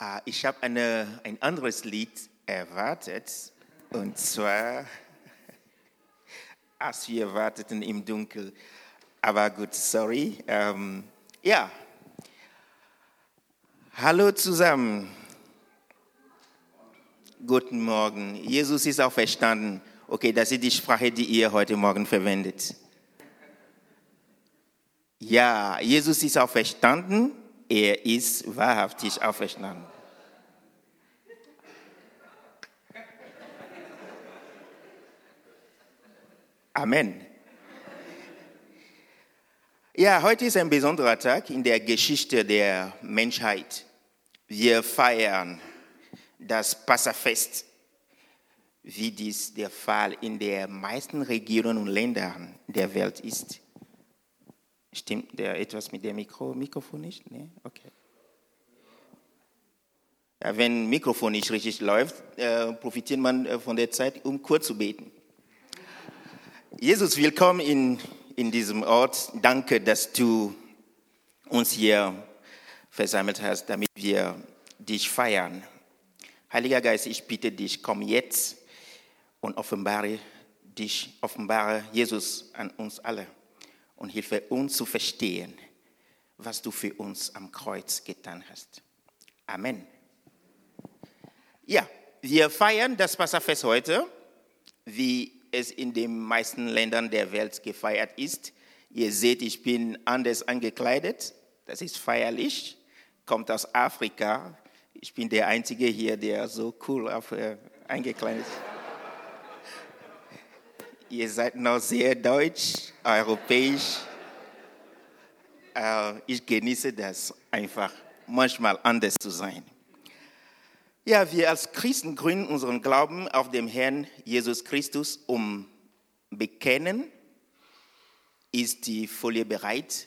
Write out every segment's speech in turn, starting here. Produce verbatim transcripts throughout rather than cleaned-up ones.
Ah, ich habe eine, ein anderes Lied erwartet, und zwar, als wir warteten im Dunkeln. Aber gut, sorry. Ähm, ja, hallo zusammen. Guten Morgen. Jesus ist auferstanden. Okay, das ist die Sprache, die ihr heute Morgen verwendet. Ja, Jesus ist auferstanden. Er ist wahrhaftig auferstanden. Amen. Ja, heute ist ein besonderer Tag in der Geschichte der Menschheit. Wir feiern das Passafest, wie dies der Fall in den meisten Regionen und Ländern der Welt ist. Stimmt der etwas mit dem Mikro, Mikrofon nicht? Nee? Okay. Ja, wenn Mikrofon nicht richtig läuft, äh, profitiert man äh, von der Zeit, um kurz zu beten. Jesus, willkommen in, in diesem Ort. Danke, dass du uns hier versammelt hast, damit wir dich feiern. Heiliger Geist, ich bitte dich, komm jetzt und offenbare dich, offenbare Jesus an uns alle und hilfe uns zu verstehen, was du für uns am Kreuz getan hast. Amen. Ja, wir feiern das Passafest heute, wie es in den meisten Ländern der Welt gefeiert ist. Ihr seht, ich bin anders angekleidet. Das ist feierlich, kommt aus Afrika. Ich bin der Einzige hier, der so cool auf, äh, eingekleidet ist. Ihr seid noch sehr deutsch, europäisch. Äh, ich genieße das einfach, manchmal anders zu sein. Ja, wir als Christen gründen unseren Glauben auf dem Herrn Jesus Christus, um bekennen. Ist die Folie bereit?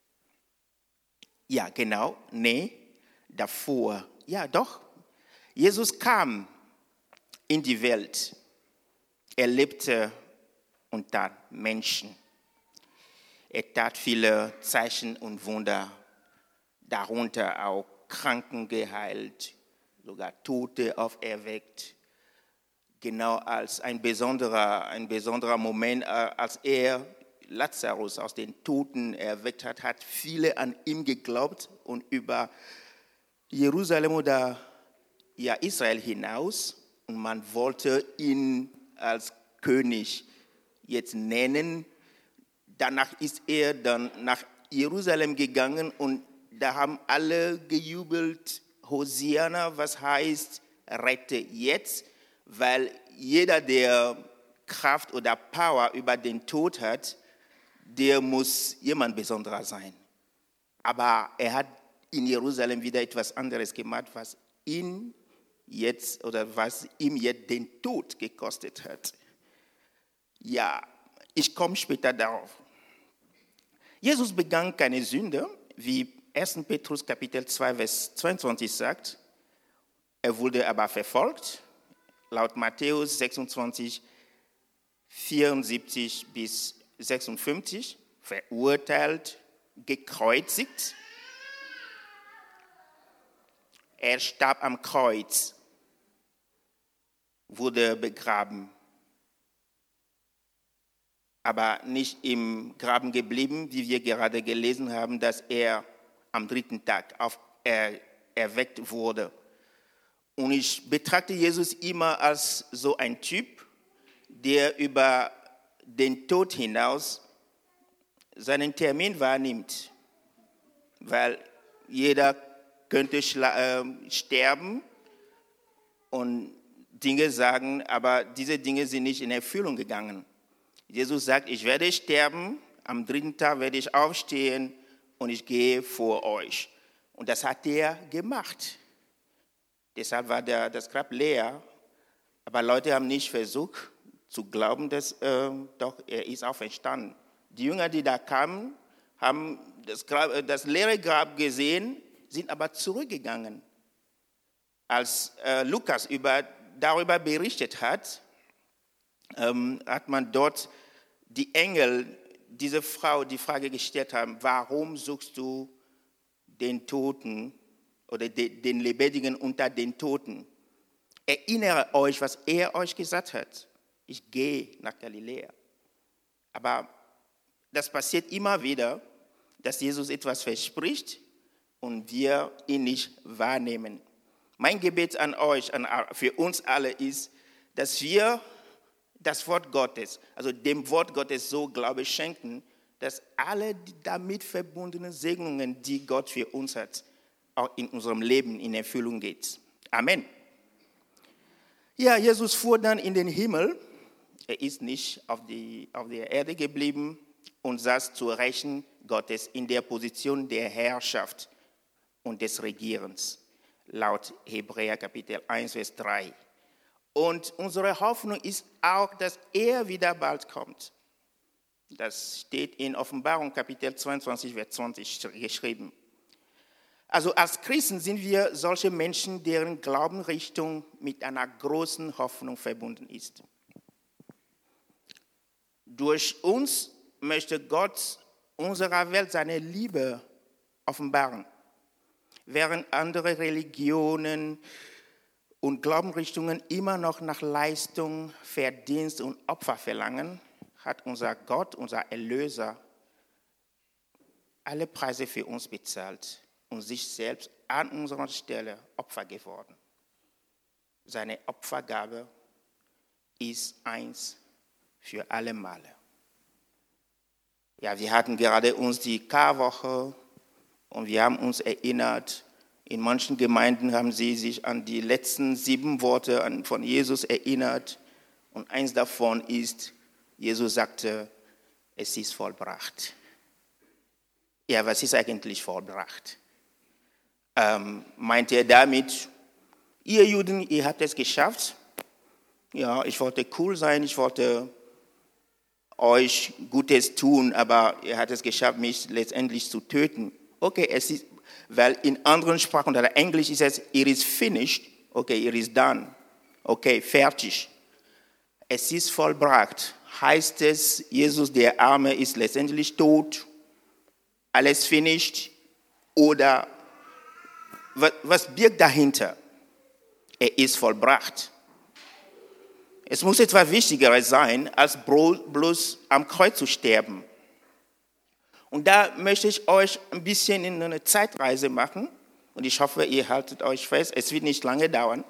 Ja, genau. Nee, davor. Ja, doch. Jesus kam in die Welt. Er lebte unter Menschen. Er tat viele Zeichen und Wunder, darunter auch Kranken geheilt, sogar Tote auferweckt. Genau als ein besonderer, ein besonderer Moment, als er Lazarus aus den Toten erweckt hat, hat viele an ihn geglaubt und über Jerusalem oder ja, Israel hinaus. Und man wollte ihn als König jetzt nennen. Danach ist er dann nach Jerusalem gegangen und da haben alle gejubelt, Hosianna, was heißt, rette jetzt, weil jeder, der Kraft oder Power über den Tod hat, der muss jemand Besonderer sein. Aber er hat in Jerusalem wieder etwas anderes gemacht, was ihn jetzt oder was ihm jetzt den Tod gekostet hat. Ja, ich komme später darauf. Jesus begann keine Sünde, wie erster Petrus Kapitel zwei, Vers zweiundzwanzig sagt. Er wurde aber verfolgt, laut Matthäus sechsundzwanzig, vierundsiebzig bis sechsundfünfzig, verurteilt, gekreuzigt. Er starb am Kreuz, wurde begraben, aber nicht im Graben geblieben, wie wir gerade gelesen haben, dass er am dritten Tag auf, er, erweckt wurde. Und ich betrachte Jesus immer als so ein Typ, der über den Tod hinaus seinen Termin wahrnimmt. Weil jeder könnte schla- äh, sterben und Dinge sagen, aber diese Dinge sind nicht in Erfüllung gegangen. Jesus sagt, ich werde sterben, am dritten Tag werde ich aufstehen und ich gehe vor euch. Und das hat er gemacht. Deshalb war der, das Grab leer, aber Leute haben nicht versucht zu glauben, dass äh, doch er ist auferstanden. Die Jünger, die da kamen, haben das, Grab, das leere Grab gesehen, sind aber zurückgegangen. Als äh, Lukas über, darüber berichtet hat, ähm, hat man dort die Engel, diese Frau die Frage gestellt haben, warum suchst du den Toten oder de, den Lebendigen unter den Toten. Erinnere euch, was er euch gesagt hat. Ich gehe nach Galiläa. Aber das passiert immer wieder, dass Jesus etwas verspricht und wir ihn nicht wahrnehmen. Mein Gebet an euch, an, für uns alle ist, dass wir das Wort Gottes, also dem Wort Gottes so Glaube schenken, dass alle die damit verbundenen Segnungen, die Gott für uns hat, auch in unserem Leben in Erfüllung geht. Amen. Ja, Jesus fuhr dann in den Himmel. Er ist nicht auf, die, auf der Erde geblieben und saß zur Rechten Gottes in der Position der Herrschaft und des Regierens, laut Hebräer Kapitel eins, Vers drei. Und unsere Hoffnung ist auch, dass er wieder bald kommt. Das steht in Offenbarung Kapitel zweiundzwanzig, Vers zwanzig geschrieben. Also als Christen sind wir solche Menschen, deren Glaubenrichtung mit einer großen Hoffnung verbunden ist. Durch uns möchte Gott unserer Welt seine Liebe offenbaren. Während andere Religionen und Glaubenrichtungen immer noch nach Leistung, Verdienst und Opfer verlangen, hat unser Gott, unser Erlöser, alle Preise für uns bezahlt und sich selbst an unserer Stelle Opfer geworden. Seine Opfergabe ist eins für alle Male. Ja, wir hatten gerade uns die Karwoche und wir haben uns erinnert, in manchen Gemeinden haben sie sich an die letzten sieben Worte von Jesus erinnert. Und eins davon ist, Jesus sagte, es ist vollbracht. Ja, was ist eigentlich vollbracht? Ähm, meint er damit, ihr Juden, ihr habt es geschafft? Ja, ich wollte cool sein, ich wollte euch Gutes tun, aber ihr habt es geschafft, mich letztendlich zu töten. Okay, es ist, weil in anderen Sprachen oder Englisch ist es, it is finished, okay, it is done, okay, fertig. Es ist vollbracht. Heißt es, Jesus, der Arme, ist letztendlich tot, alles finished, oder was, was birgt dahinter? Er ist vollbracht. Es muss etwas Wichtigeres sein, als bloß am Kreuz zu sterben. Und da möchte ich euch ein bisschen in eine Zeitreise machen. Und ich hoffe, ihr haltet euch fest, es wird nicht lange dauern.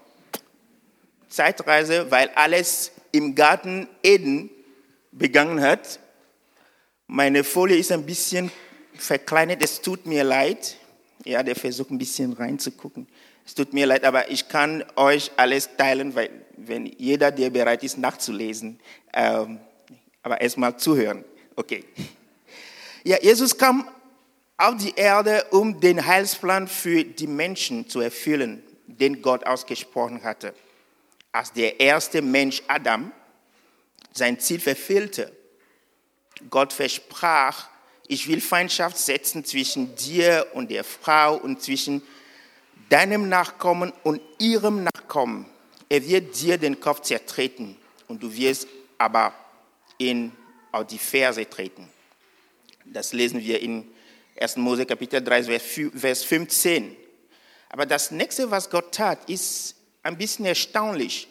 Zeitreise, weil alles im Garten Eden begangen hat. Meine Folie ist ein bisschen verkleinert, es tut mir leid. Ja, der versucht ein bisschen reinzugucken. Es tut mir leid, aber ich kann euch alles teilen, weil wenn jeder, der bereit ist, nachzulesen, ähm, aber erstmal zuhören. Okay. Ja, Jesus kam auf die Erde, um den Heilsplan für die Menschen zu erfüllen, den Gott ausgesprochen hatte. Als der erste Mensch Adam sein Ziel verfehlte, Gott versprach, ich will Feindschaft setzen zwischen dir und der Frau und zwischen deinem Nachkommen und ihrem Nachkommen. Er wird dir den Kopf zertreten und du wirst aber ihn auf die Ferse treten. Das lesen wir in ersten Mose Kapitel drei, Vers fünfzehn. Aber das nächste, was Gott tat, ist ein bisschen erstaunlich.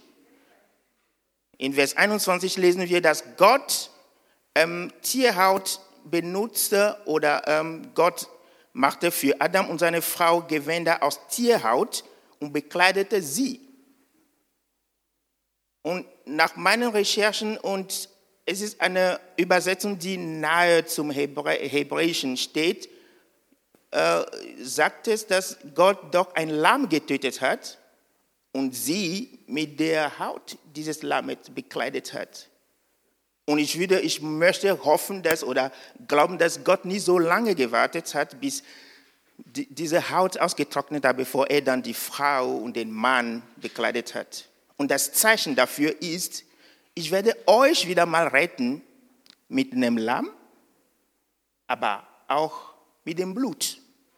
In Vers einundzwanzig lesen wir, dass Gott ähm, Tierhaut benutzte oder ähm, Gott machte für Adam und seine Frau Gewänder aus Tierhaut und bekleidete sie. Und nach meinen Recherchen, und es ist eine Übersetzung, die nahe zum Hebrä- Hebräischen steht, äh, sagt es, dass Gott doch ein Lamm getötet hat und sie mit der Haut dieses Lammes bekleidet hat. Und ich würde, ich möchte hoffen, dass oder glauben, dass Gott nicht so lange gewartet hat, bis die, diese Haut ausgetrocknet hat, bevor er dann die Frau und den Mann bekleidet hat. Und das Zeichen dafür ist, ich werde euch wieder mal retten mit einem Lamm, aber auch mit dem Blut.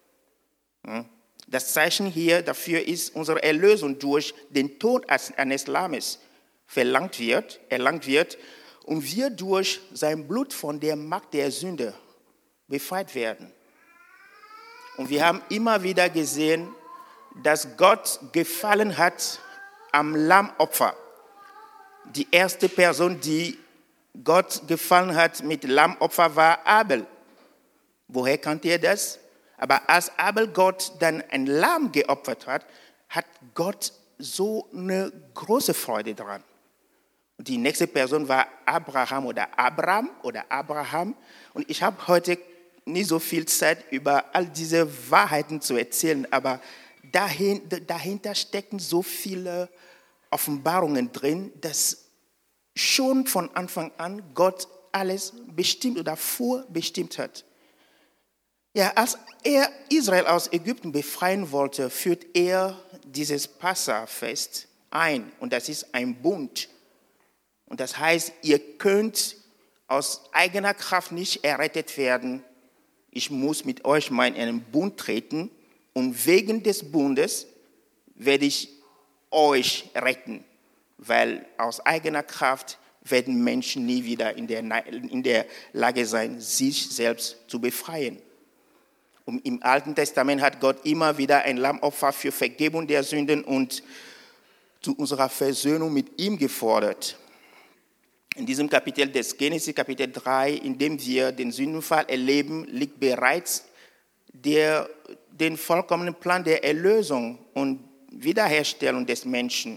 Das Zeichen hier dafür ist, unsere Erlösung durch den Tod eines Lammes verlangt wird, erlangt wird und wir durch sein Blut von der Macht der Sünde befreit werden. Und wir haben immer wieder gesehen, dass Gott gefallen hat am Lammopfer. Die erste Person, die Gott gefallen hat mit Lammopfer, war Abel. Woher kannte er das? Aber als Abel Gott dann ein Lamm geopfert hat, hat Gott so eine große Freude daran. Und die nächste Person war Abraham oder Abraham oder Abraham. Und ich habe heute nicht so viel Zeit, über all diese Wahrheiten zu erzählen, aber dahin, dahinter stecken so viele Offenbarungen drin, dass schon von Anfang an Gott alles bestimmt oder vorbestimmt hat. Ja, als er Israel aus Ägypten befreien wollte, führt er dieses Passafest ein. Und das ist ein Bund. Und das heißt, ihr könnt aus eigener Kraft nicht errettet werden. Ich muss mit euch mal in einen Bund treten. Und wegen des Bundes werde ich euch retten. Weil aus eigener Kraft werden Menschen nie wieder in der, in der Lage sein, sich selbst zu befreien. Und im Alten Testament hat Gott immer wieder ein Lammopfer für Vergebung der Sünden und zu unserer Versöhnung mit ihm gefordert. In diesem Kapitel des Genesis, Kapitel drei, in dem wir den Sündenfall erleben, liegt bereits der, den vollkommenen Plan der Erlösung und Wiederherstellung des Menschen.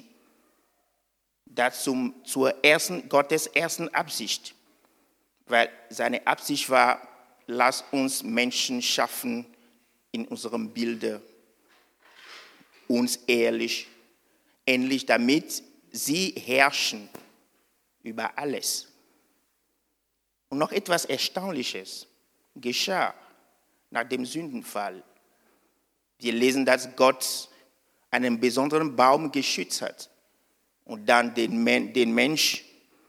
Dazu zur ersten, Gottes ersten Absicht. Weil seine Absicht war, lass uns Menschen schaffen in unserem Bilde, uns ehrlich, ähnlich, damit sie herrschen über alles. Und noch etwas Erstaunliches geschah nach dem Sündenfall. Wir lesen, dass Gott einen besonderen Baum geschützt hat und dann den, Men- den Mensch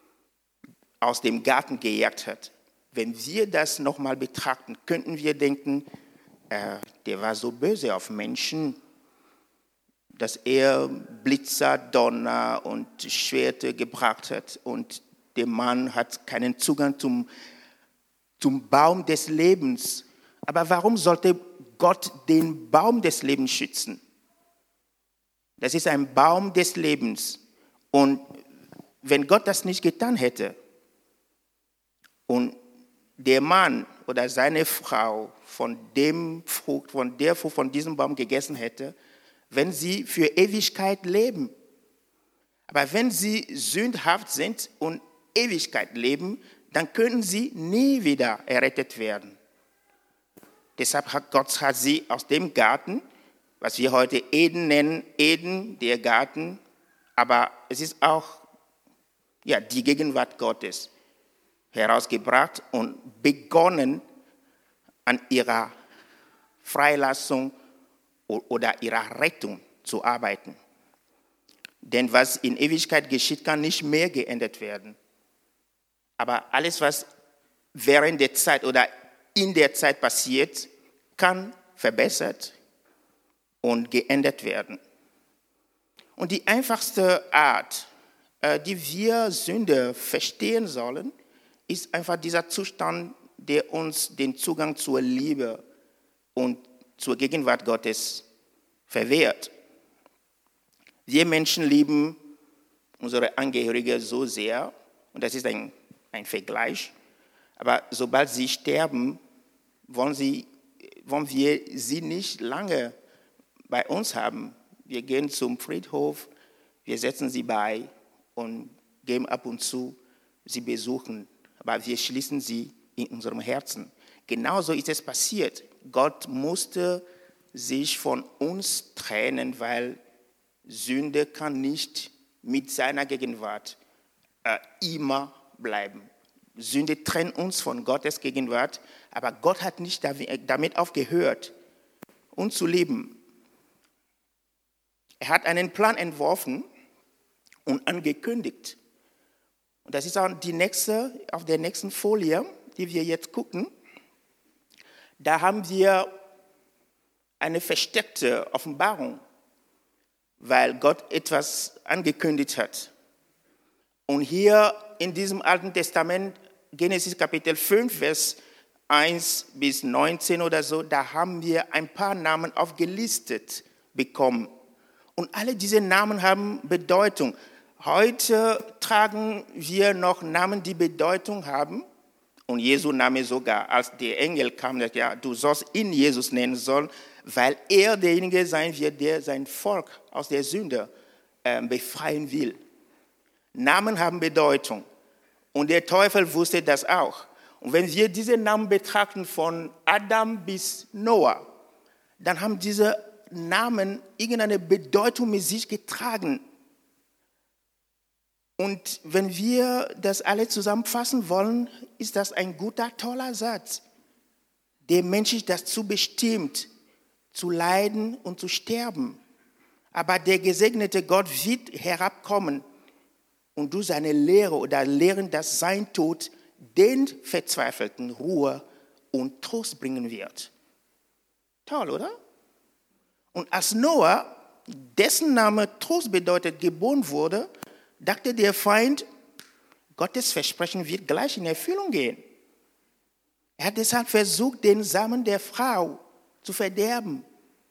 aus dem Garten gejagt hat. Wenn wir das nochmal betrachten, könnten wir denken, äh, der war so böse auf Menschen, dass er Blitzer, Donner und Schwerter gebracht hat und der Mann hat keinen Zugang zum, zum Baum des Lebens. Aber warum sollte Gott den Baum des Lebens schützen? Das ist ein Baum des Lebens. Und wenn Gott das nicht getan hätte und der Mann oder seine Frau von dem Frucht, von der Frucht von diesem Baum gegessen hätte, wenn sie für Ewigkeit leben. Aber wenn sie sündhaft sind und Ewigkeit leben, dann können sie nie wieder errettet werden. Deshalb hat Gott hat sie aus dem Garten, was wir heute Eden nennen, Eden, der Garten, aber es ist auch ja, die Gegenwart Gottes, herausgebracht und begonnen an ihrer Freilassung oder ihrer Rettung zu arbeiten. Denn was in Ewigkeit geschieht, kann nicht mehr geändert werden. Aber alles, was während der Zeit oder in der Zeit passiert, kann verbessert und geändert werden. Und die einfachste Art, die wir Sünde verstehen sollen, ist einfach dieser Zustand, der uns den Zugang zur Liebe und zur Gegenwart Gottes verwehrt. Wir Menschen lieben unsere Angehörigen so sehr, und das ist ein, ein Vergleich, aber sobald sie sterben, wollen, sie, wollen wir sie nicht lange bei uns haben. Wir gehen zum Friedhof, wir setzen sie bei und gehen ab und zu sie besuchen, aber wir schließen sie in unserem Herzen. Genauso ist es passiert. Gott musste sich von uns trennen, weil Sünde kann nicht mit seiner Gegenwart äh, immer bleiben. Sünde trennt uns von Gottes Gegenwart, aber Gott hat nicht damit aufgehört, uns zu lieben. Er hat einen Plan entworfen und angekündigt. Und das ist auch die nächste, auf der nächsten Folie, die wir jetzt gucken. Da haben wir eine versteckte Offenbarung, weil Gott etwas angekündigt hat. Und hier in diesem Alten Testament, Genesis Kapitel fünf, Vers eins bis neunzehn oder so, da haben wir ein paar Namen aufgelistet, bekommen. Und alle diese Namen haben Bedeutung. Heute tragen wir noch Namen, die Bedeutung haben. Und Jesu Name sogar, als der Engel kam, sagt, ja, du sollst ihn Jesus nennen sollen, weil er derjenige sein wird, der sein Volk aus der Sünde äh, befreien will. Namen haben Bedeutung. Und der Teufel wusste das auch. Und wenn wir diese Namen betrachten, von Adam bis Noah, dann haben diese Namen irgendeine Bedeutung mit sich getragen. Und wenn wir das alle zusammenfassen wollen, ist das ein guter, toller Satz, der menschlich dazu bestimmt, zu leiden und zu sterben. Aber der gesegnete Gott wird herabkommen und durch seine Lehre oder Lehren, dass sein Tod den Verzweifelten Ruhe und Trost bringen wird. Toll, oder? Und als Noah, dessen Name Trost bedeutet, geboren wurde, dachte der Feind, Gottes Versprechen wird gleich in Erfüllung gehen. Er hat deshalb versucht, den Samen der Frau zu verderben.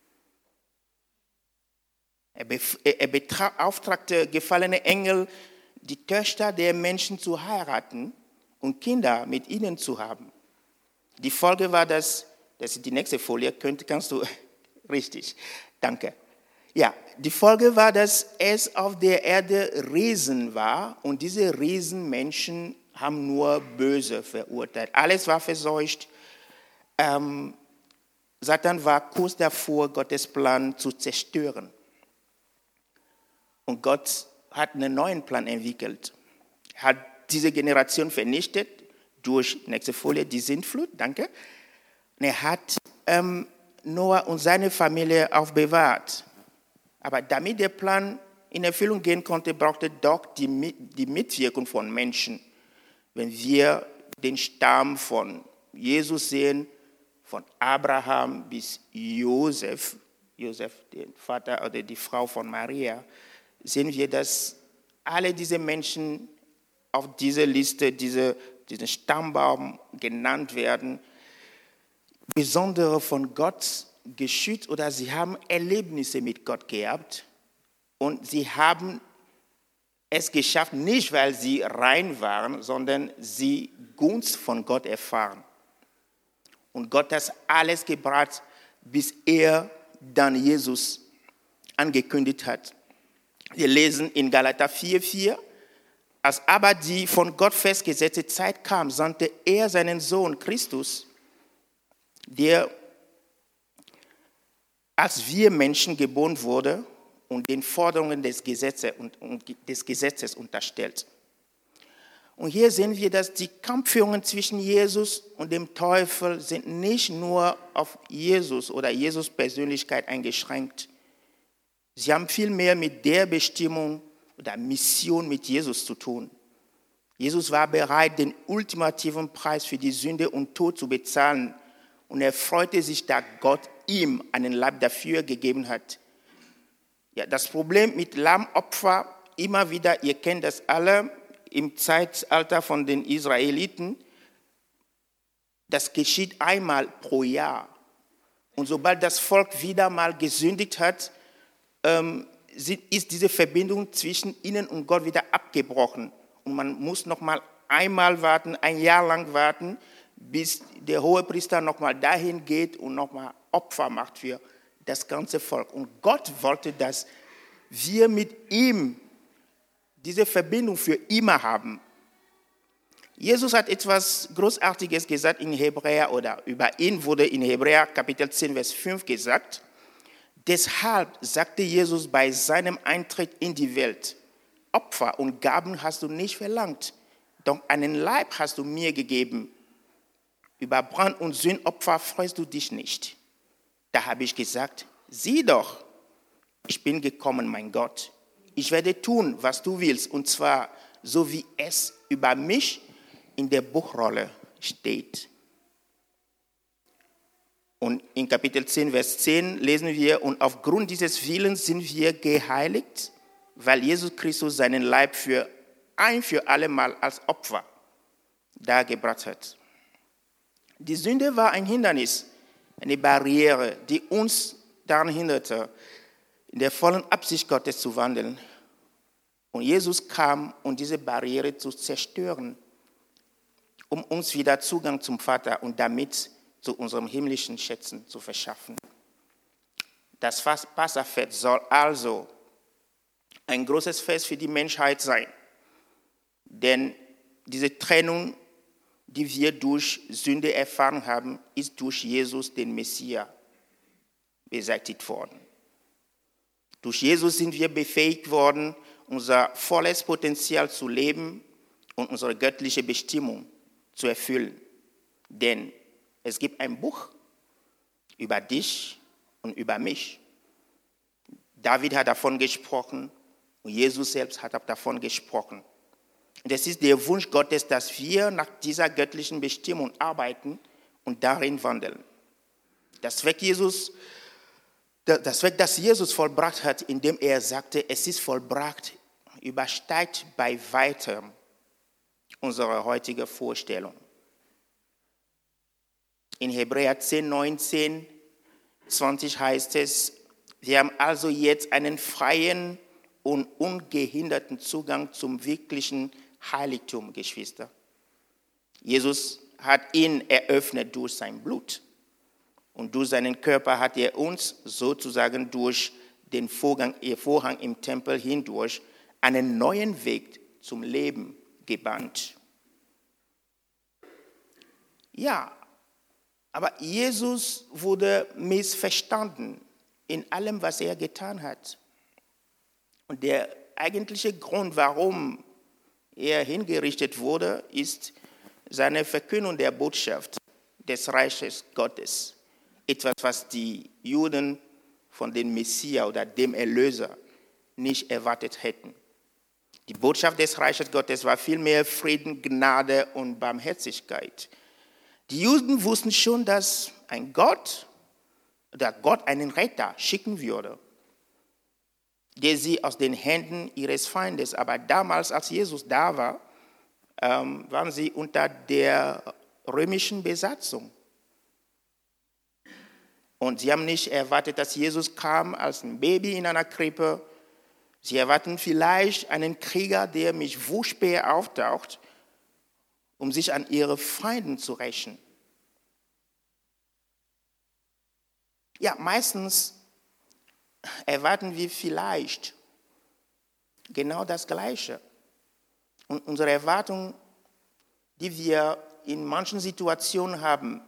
Er, bef- er beauftragte gefallene Engel, die Töchter der Menschen zu heiraten und Kinder mit ihnen zu haben. Die Folge war, dass, das ist die nächste Folie, könnt, kannst du, richtig, danke. Ja, die Folge war, dass es auf der Erde Riesen war und diese Riesenmenschen haben nur Böse verurteilt. Alles war verseucht. Ähm, Satan war kurz davor, Gottes Plan zu zerstören. Und Gott hat einen neuen Plan entwickelt. Er hat diese Generation vernichtet durch, nächste Folie, die Sintflut, danke. Und er hat ähm, Noah und seine Familie aufbewahrt. Aber damit der Plan in Erfüllung gehen konnte, brauchte doch die, die Mitwirkung von Menschen. Wenn wir den Stamm von Jesus sehen, von Abraham bis Josef, Josef, der Vater oder die Frau von Maria, sehen wir, dass alle diese Menschen auf dieser Liste, diese, diesen Stammbaum genannt werden, besondere von Gott geschützt oder sie haben Erlebnisse mit Gott gehabt und sie haben es geschafft, nicht weil sie rein waren, sondern sie Gunst von Gott erfahren. Und Gott hat alles gebracht, bis er dann Jesus angekündigt hat. Wir lesen in Galater vier, vier, als aber die von Gott festgesetzte Zeit kam, sandte er seinen Sohn Christus, der als wir Menschen geboren wurde und den Forderungen des Gesetzes, und, und des Gesetzes unterstellt. Und hier sehen wir, dass die Kampfführungen zwischen Jesus und dem Teufel sind nicht nur auf Jesus oder Jesus Persönlichkeit eingeschränkt. Sie haben vielmehr mit der Bestimmung oder Mission mit Jesus zu tun. Jesus war bereit, den ultimativen Preis für die Sünde und Tod zu bezahlen. Und er freute sich, da Gott ihm einen Leib dafür gegeben hat. Ja, das Problem mit Lammopfer, immer wieder, ihr kennt das alle, im Zeitalter von den Israeliten, das geschieht einmal pro Jahr. Und sobald das Volk wieder mal gesündigt hat, ähm, ist diese Verbindung zwischen ihnen und Gott wieder abgebrochen. Und man muss noch mal einmal warten, ein Jahr lang warten, bis der Hohepriester noch mal dahin geht und noch mal Opfer macht für das ganze Volk. Und Gott wollte, dass wir mit ihm diese Verbindung für immer haben. Jesus hat etwas Großartiges gesagt in Hebräer, oder über ihn wurde in Hebräer Kapitel zehn, Vers fünf gesagt. Deshalb sagte Jesus bei seinem Eintritt in die Welt, Opfer und Gaben hast du nicht verlangt, doch einen Leib hast du mir gegeben. Über Brand- und Sündopfer freust du dich nicht. Da habe ich gesagt, sieh doch, ich bin gekommen, mein Gott. Ich werde tun, was du willst, und zwar so, wie es über mich in der Buchrolle steht. Und in Kapitel zehn, Vers zehn lesen wir, und aufgrund dieses Willens sind wir geheiligt, weil Jesus Christus seinen Leib für ein für alle Mal als Opfer dargebracht hat. Die Sünde war ein Hindernis, eine Barriere, die uns daran hinderte, in der vollen Absicht Gottes zu wandeln. Und Jesus kam, um diese Barriere zu zerstören, um uns wieder Zugang zum Vater und damit zu unseren himmlischen Schätzen zu verschaffen. Das Passafest soll also ein großes Fest für die Menschheit sein. Denn diese Trennung, die wir durch Sünde erfahren haben, ist durch Jesus, den Messias, beseitigt worden. Durch Jesus sind wir befähigt worden, unser volles Potenzial zu leben und unsere göttliche Bestimmung zu erfüllen. Denn es gibt ein Buch über dich und über mich. David hat davon gesprochen und Jesus selbst hat auch davon gesprochen. Und es ist der Wunsch Gottes, dass wir nach dieser göttlichen Bestimmung arbeiten und darin wandeln. Das Werk, Jesus, das Werk, das Jesus vollbracht hat, indem er sagte, es ist vollbracht, übersteigt bei weitem unsere heutige Vorstellung. In Hebräer zehn, neunzehn, zwanzig heißt es, wir haben also jetzt einen freien und ungehinderten Zugang zum wirklichen Heiligtum, Geschwister. Jesus hat ihn eröffnet durch sein Blut. Und durch seinen Körper hat er uns sozusagen durch den Vorgang, Vorhang im Tempel hindurch einen neuen Weg zum Leben gebannt. Ja, aber Jesus wurde missverstanden in allem, was er getan hat. Und der eigentliche Grund, warum er hingerichtet wurde, ist seine Verkündung der Botschaft des Reiches Gottes. Etwas, was die Juden von dem Messias oder dem Erlöser nicht erwartet hätten. Die Botschaft des Reiches Gottes war vielmehr Frieden, Gnade und Barmherzigkeit. Die Juden wussten schon, dass ein Gott, oder Gott einen Retter schicken würde, der sie aus den Händen ihres Feindes, aber damals, als Jesus da war, ähm, waren sie unter der römischen Besatzung. Und sie haben nicht erwartet, dass Jesus kam als ein Baby in einer Krippe. Sie erwarten vielleicht einen Krieger, der mit Wurfspeer auftaucht, um sich an ihre Feinde zu rächen. Ja, meistens erwarten wir vielleicht genau das Gleiche. Und unsere Erwartung, die wir in manchen Situationen haben,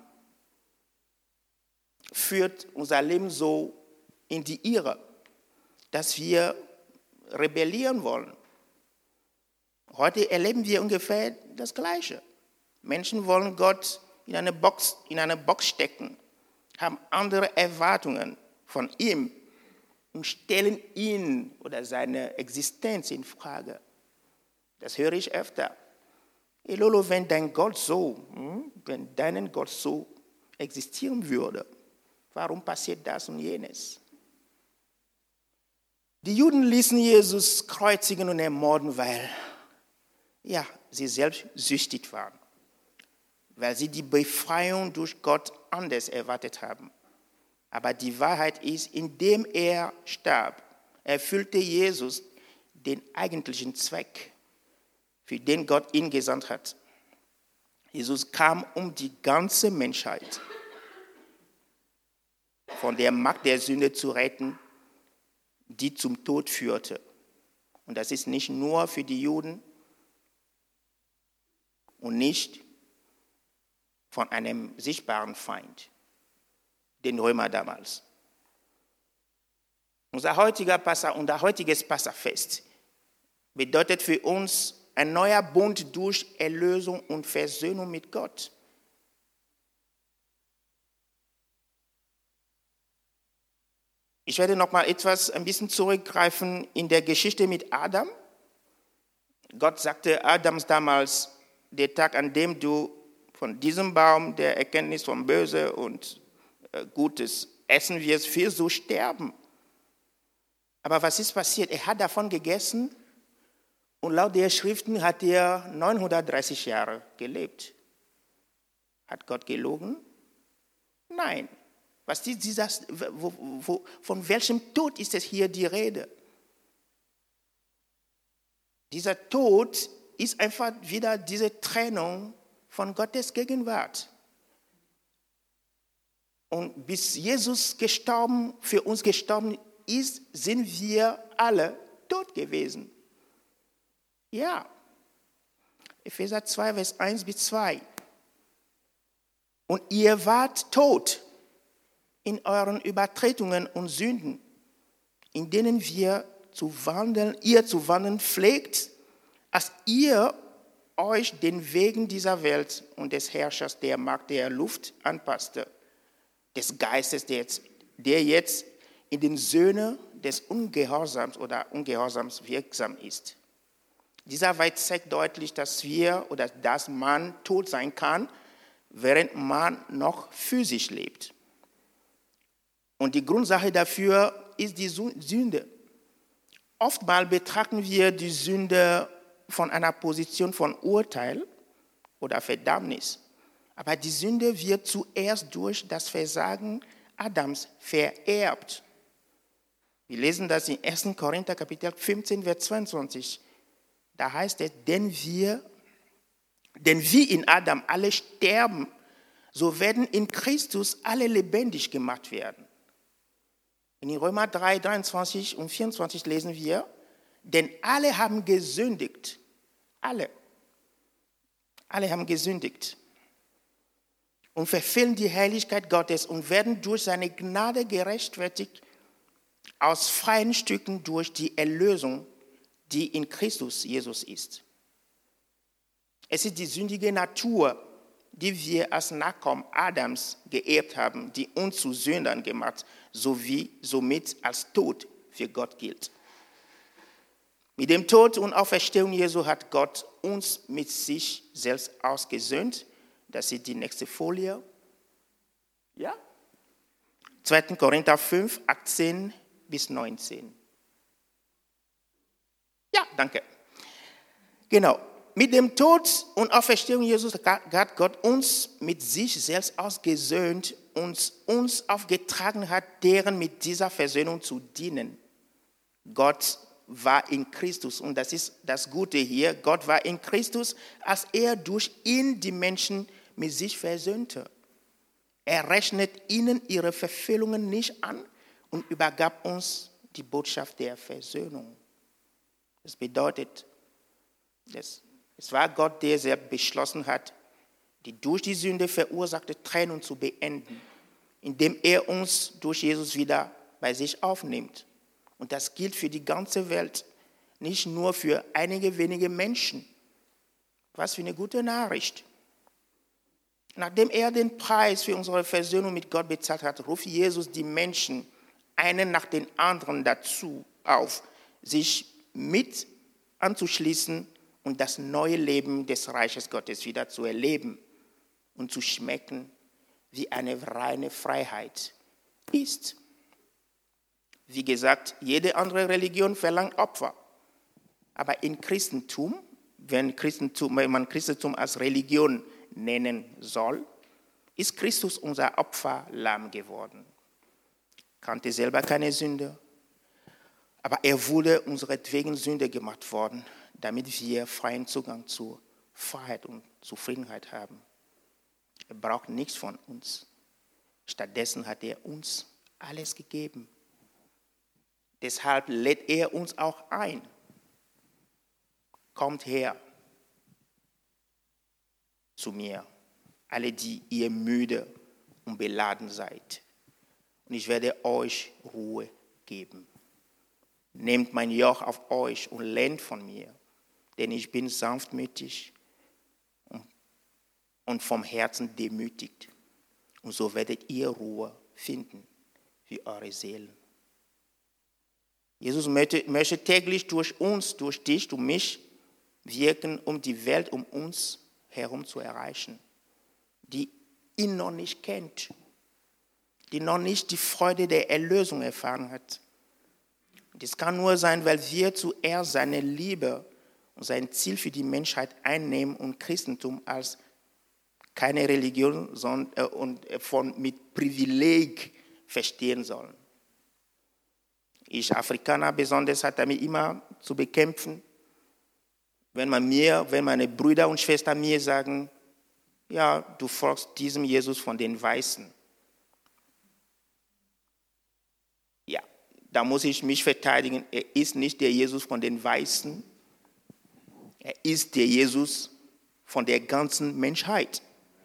führt unser Leben so in die Irre, dass wir rebellieren wollen. Heute erleben wir ungefähr das Gleiche. Menschen wollen Gott in eine Box, in eine Box stecken, haben andere Erwartungen von ihm und stellen ihn oder seine Existenz in Frage. Das höre ich öfter. Hey Lolo, wenn dein Gott so, wenn dein Gott so existieren würde, warum passiert das und jenes? Die Juden ließen Jesus kreuzigen und ermorden, weil ja, sie selbst süchtig waren, weil sie die Befreiung durch Gott anders erwartet haben. Aber die Wahrheit ist, indem er starb, erfüllte Jesus den eigentlichen Zweck, für den Gott ihn gesandt hat. Jesus kam, um die ganze Menschheit von der Macht der Sünde zu retten, die zum Tod führte. Und das ist nicht nur für die Juden und nicht von einem sichtbaren Feind, den Römer damals. Unser heutiger Passa, unser heutiges Passafest bedeutet für uns ein neuer Bund durch Erlösung und Versöhnung mit Gott. Ich werde noch mal etwas ein bisschen zurückgreifen in der Geschichte mit Adam. Gott sagte Adams damals, der Tag, an dem du von diesem Baum der Erkenntnis von Böse und Gutes essen wirst, wirst du sterben. Aber was ist passiert? Er hat davon gegessen und laut der Schriften hat er neunhundertdreißig Jahre gelebt. Hat Gott gelogen? Nein. Was ist dieses, wo, wo, von welchem Tod ist es hier die Rede? Dieser Tod ist einfach wieder diese Trennung von Gottes Gegenwart. Und bis Jesus gestorben, für uns gestorben ist, sind wir alle tot gewesen. Ja. Epheser zwei, Vers eins bis zwei. Und ihr wart tot in euren Übertretungen und Sünden, in denen wir zu wandeln, ihr zu wandeln pflegt, als ihr euch den Wegen dieser Welt und des Herrschers der Macht der Luft anpasste, des Geistes, der jetzt, der jetzt in den Söhnen des Ungehorsams oder Ungehorsams wirksam ist. Dieser Vers zeigt deutlich, dass wir oder dass man tot sein kann, während man noch physisch lebt. Und die Grundsache dafür ist die Sünde. Oftmals betrachten wir die Sünde von einer Position von Urteil oder Verdammnis. Aber die Sünde wird zuerst durch das Versagen Adams vererbt. Wir lesen das in ersten Korinther Kapitel fünfzehn, Vers zweiundzwanzig. Da heißt es, denn wir, denn wie in Adam alle sterben, so werden in Christus alle lebendig gemacht werden. In Römer drei, dreiundzwanzig und vierundzwanzig lesen wir, denn alle haben gesündigt. Alle. Alle haben gesündigt. Und verfehlen die Herrlichkeit Gottes und werden durch seine Gnade gerechtfertigt aus freien Stücken durch die Erlösung, die in Christus Jesus ist. Es ist die sündige Natur, die wir als Nachkommen Adams geerbt haben, die uns zu Sündern gemacht, sowie somit als Tod für Gott gilt. Mit dem Tod und Auferstehung Jesu hat Gott uns mit sich selbst ausgesöhnt. Das ist die nächste Folie. Ja? zweiter Korinther fünf, achtzehn bis neunzehn. Ja, danke. Genau. Mit dem Tod und Auferstehung Jesus hat Gott uns mit sich selbst ausgesöhnt und uns aufgetragen hat, deren mit dieser Versöhnung zu dienen. Gott war in Christus und das ist das Gute hier. Gott war in Christus, als er durch ihn die Menschen mit sich versöhnte. Er rechnet ihnen ihre Verfehlungen nicht an und übergab uns die Botschaft der Versöhnung. Das bedeutet, dass es war Gott, der selbst beschlossen hat, die durch die Sünde verursachte Trennung zu beenden, indem er uns durch Jesus wieder bei sich aufnimmt. Und das gilt für die ganze Welt, nicht nur für einige wenige Menschen. Was für eine gute Nachricht. Nachdem er den Preis für unsere Versöhnung mit Gott bezahlt hat, ruft Jesus die Menschen, einen nach dem anderen, dazu auf, sich mit anzuschließen und das neue Leben des Reiches Gottes wieder zu erleben und zu schmecken, wie eine reine Freiheit ist. Wie gesagt, jede andere Religion verlangt Opfer. Aber im Christentum, wenn, Christentum, wenn man Christentum als Religion nennen soll, ist Christus unser Opferlamm geworden. Kannte selber keine Sünde, aber er wurde unseretwegen Sünde gemacht worden, damit wir freien Zugang zu Freiheit und Zufriedenheit haben. Er braucht nichts von uns. Stattdessen hat er uns alles gegeben. Deshalb lädt er uns auch ein. Kommt her zu mir, alle, die ihr müde und beladen seid. Und ich werde euch Ruhe geben. Nehmt mein Joch auf euch und lernt von mir, denn ich bin sanftmütig und vom Herzen demütigt. Und so werdet ihr Ruhe finden für eure Seelen. Jesus möchte, möchte täglich durch uns, durch dich, durch mich wirken, um die Welt um uns herum zu erreichen, die ihn noch nicht kennt, die noch nicht die Freude der Erlösung erfahren hat. Das kann nur sein, weil wir zuerst seine Liebe und sein Ziel für die Menschheit einnehmen und Christentum als keine Religion sondern, und von, mit Privileg verstehen sollen. Ich, Afrikaner besonders, hat damit immer zu bekämpfen, wenn man mir, wenn meine Brüder und Schwestern mir sagen, ja, du folgst diesem Jesus von den Weißen. Ja, da muss ich mich verteidigen. Er ist nicht der Jesus von den Weißen. Er ist der Jesus von der ganzen Menschheit.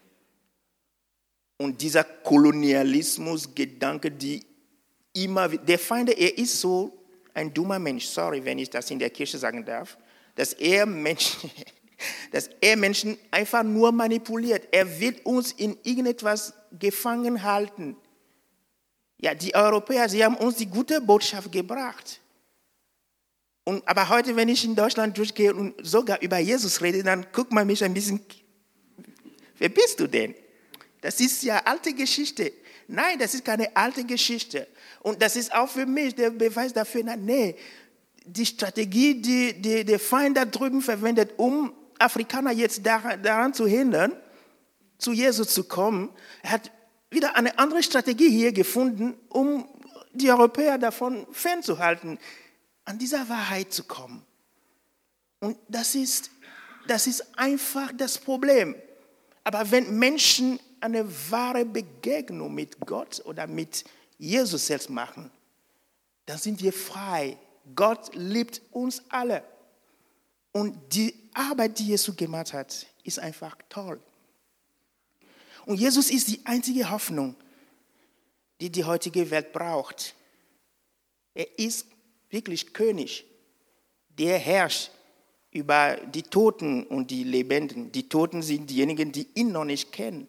Und dieser Kolonialismus-Gedanke, die immer, der Feind, er ist so ein dummer Mensch, sorry, wenn ich das in der Kirche sagen darf, dass er Menschen, dass er Menschen einfach nur manipuliert. Er wird uns in irgendetwas gefangen halten. Ja, die Europäer, sie haben uns die gute Botschaft gebracht. Und, aber heute, wenn ich in Deutschland durchgehe und sogar über Jesus rede, dann guckt man mich ein bisschen, wer bist du denn? Das ist ja alte Geschichte. Nein, das ist keine alte Geschichte. Und das ist auch für mich der Beweis dafür, nee, die Strategie, die, die der Feind da drüben verwendet, um Afrikaner jetzt daran, daran zu hindern, zu Jesus zu kommen, er hat wieder eine andere Strategie hier gefunden, um die Europäer davon fernzuhalten, an dieser Wahrheit zu kommen. Und das ist, das ist einfach das Problem. Aber wenn Menschen eine wahre Begegnung mit Gott oder mit Jesus selbst machen, dann sind wir frei. Gott liebt uns alle. Und die Arbeit, die Jesus gemacht hat, ist einfach toll. Und Jesus ist die einzige Hoffnung, die die heutige Welt braucht. Er ist wirklich König, der herrscht über die Toten und die Lebenden. Die Toten sind diejenigen, die ihn noch nicht kennen.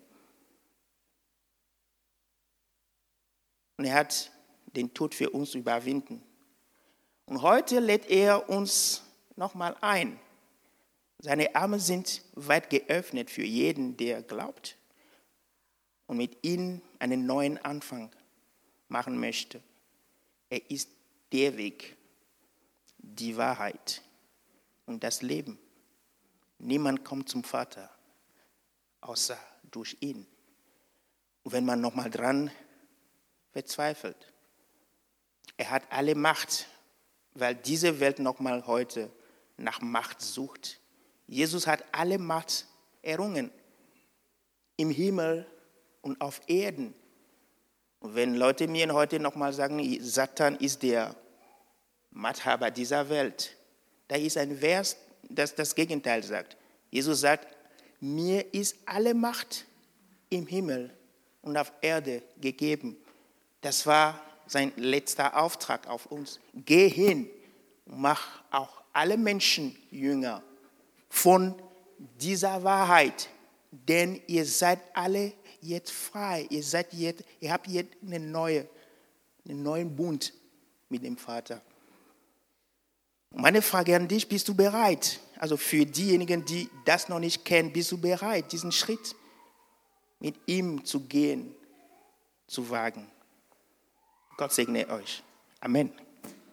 Und er hat den Tod für uns überwunden. Und heute lädt er uns nochmal ein. Seine Arme sind weit geöffnet für jeden, der glaubt und mit ihm einen neuen Anfang machen möchte. Er ist der Weg, die Wahrheit und das Leben. Niemand kommt zum Vater, außer durch ihn. Und wenn man nochmal dran verzweifelt, er hat alle Macht, weil diese Welt nochmal heute nach Macht sucht. Jesus hat alle Macht errungen, im Himmel und auf Erden. Und wenn Leute mir heute nochmal sagen, Satan ist der Machthaber dieser Welt, da ist ein Vers, das das Gegenteil sagt. Jesus sagt, mir ist alle Macht im Himmel und auf Erde gegeben. Das war sein letzter Auftrag auf uns. Geh hin und mach auch alle Menschen Jünger von dieser Wahrheit, denn ihr seid alle jetzt frei. Ihr seid jetzt, ihr habt jetzt eine neue, einen neuen Bund mit dem Vater. Und meine Frage an dich: Bist du bereit? Also für diejenigen, die das noch nicht kennen, bist du bereit, diesen Schritt mit ihm zu gehen, zu wagen? Gott segne euch. Amen.